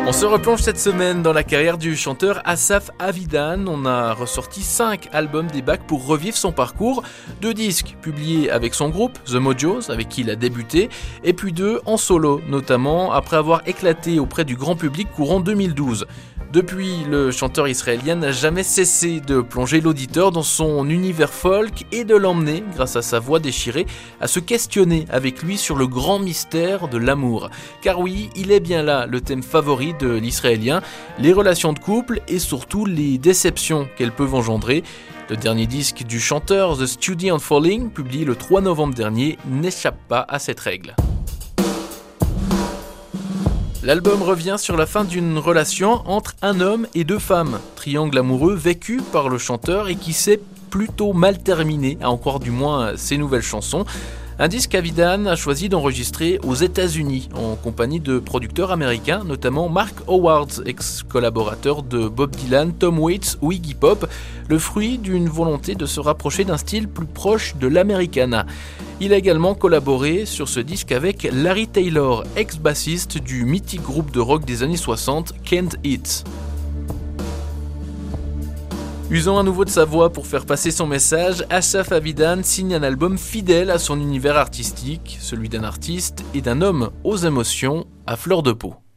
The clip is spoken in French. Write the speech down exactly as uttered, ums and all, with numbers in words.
On se replonge cette semaine dans la carrière du chanteur Asaf Avidan. On a ressorti cinq albums des Bacs pour revivre son parcours. Deux disques publiés avec son groupe, The Mojos, avec qui il a débuté, et puis deux en solo, notamment après avoir éclaté auprès du grand public courant deux mille douze. Depuis, le chanteur israélien n'a jamais cessé de plonger l'auditeur dans son univers folk et de l'emmener, grâce à sa voix déchirée, à se questionner avec lui sur le grand mystère de l'amour. Car oui, il est bien là le thème favori de l'israélien, les relations de couple et surtout les déceptions qu'elles peuvent engendrer. Le dernier disque du chanteur, The Study on Falling, publié le trois novembre dernier, n'échappe pas à cette règle. L'album revient sur la fin d'une relation entre un homme et deux femmes, triangle amoureux vécu par le chanteur et qui s'est plutôt mal terminé, à en croire du moins ses nouvelles chansons. Un disque qu'Avidan a choisi d'enregistrer aux États-Unis, en compagnie de producteurs américains, notamment Mark Howard, ex-collaborateur de Bob Dylan, Tom Waits ou Iggy Pop, le fruit d'une volonté de se rapprocher d'un style plus proche de l'Americana. Il a également collaboré sur ce disque avec Larry Taylor, ex-bassiste du mythique groupe de rock des années soixante, Can't It. Usant à nouveau de sa voix pour faire passer son message, Asaf Avidan signe un album fidèle à son univers artistique, celui d'un artiste et d'un homme aux émotions à fleur de peau.